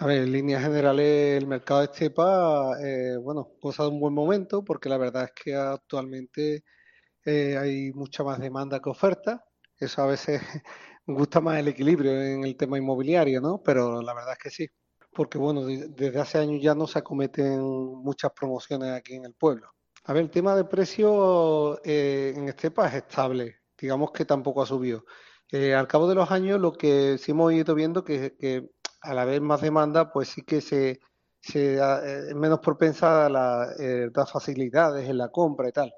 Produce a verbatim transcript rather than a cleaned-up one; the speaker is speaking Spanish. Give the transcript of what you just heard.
A ver, en líneas generales, el mercado de Estepa, eh, bueno, goza de un buen momento porque la verdad es que actualmente eh, hay mucha más demanda que oferta. Eso a veces gusta más el equilibrio en el tema inmobiliario, ¿no? Pero la verdad es que sí, porque bueno, de- desde hace años ya no se acometen muchas promociones aquí en el pueblo. A ver, el tema de precio eh, en Estepa es estable, digamos que tampoco ha subido. Eh, al cabo de los años, lo que sí hemos ido viendo que, que al haber más demanda, pues sí que se, se, ah, eh, es menos propensa a la, eh, las facilidades en la compra y tal.